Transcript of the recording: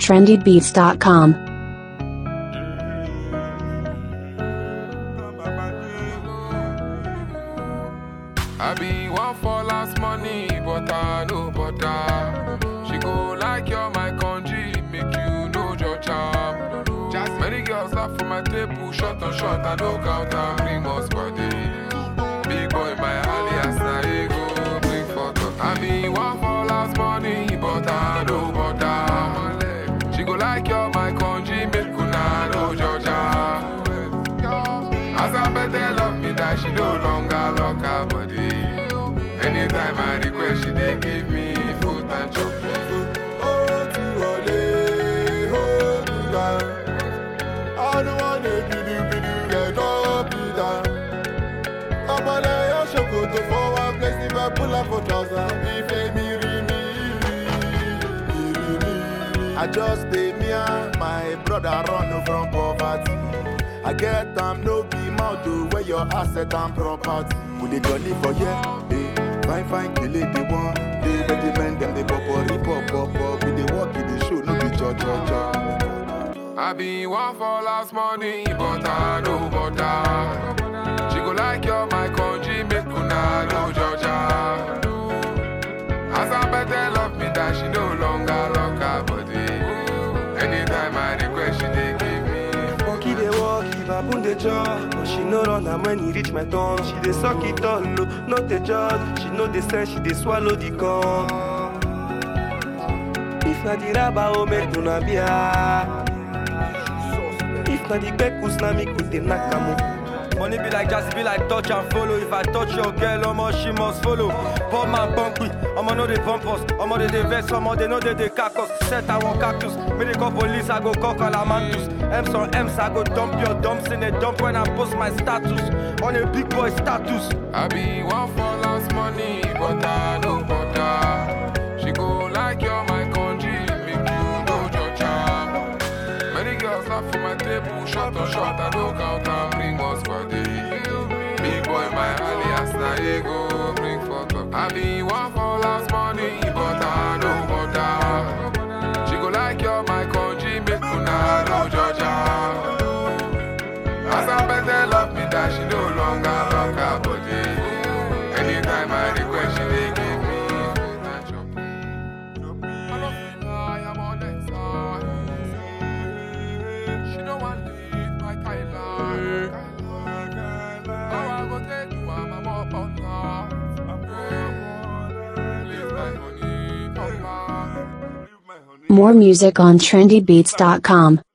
trendybeats.com. I be one for last money, but I know butter. She go like you're my country, make you know your charm. Just many girls laugh for my table, shot on shot, I don't count and bring us body. Big boy, my alias, na ego, bring photo. I be one for last money, but I know butter. She go like you're my country, make you know your charm. As I bet they love me, that she no longer lock her body. Anytime I request, she they give me food and chocolate. Oh, to ole, hold me down. I don't wanna be get up me down. I'm on a show go to for one place, if I pull up for trousers, if they me. I just stay me and my brother run from poverty. I get them no be mouth to where your asset and property. Would they jolly for yeah? Fine, kill it, they want. They regiment them, they pop, we they walk in the show, no be cho. I be one for last money, but I know butter. She go like you're my country, make una know Georgia. As I bet they love me, that she no longer lock her body. Anytime I request, she they give me. Monkey they walk, if I put the jaw, but she no run and when he reach my tongue, she dey suck it all low, not the judge. She know the sense, she dey swallow the gum. If na the rabba, oh make una bia. If na the bekus, na me could the nakamo. Money be like jazz, be like touch and follow. If I touch your girl, omo she must follow. Pump man pump we, omo know they pump us. Omo they vex, omo they know they cack us. Set I want cactus, me they call police, I go call calamantus. M's on M's, I go dump your dumps in a dump when I post my status. On a big boy status. I be one for last money, but I know butter. She go like you're my country, make you know your charm. Many girls laugh for my table, shot on shot, I don't count and bring us body. Big boy, my alias, na ego, bring photo. I be one for last money, but I know butter. She go like you're my country, make you know Georgia. As I bet they love me, that she no longer lock her body. Anytime I request, she they give me food and chocolate. I love you, I am on that side. She no want leave my Kyla. How I go take you, I'm up on that. Leave my honey, come back. More music on trendybeats.com.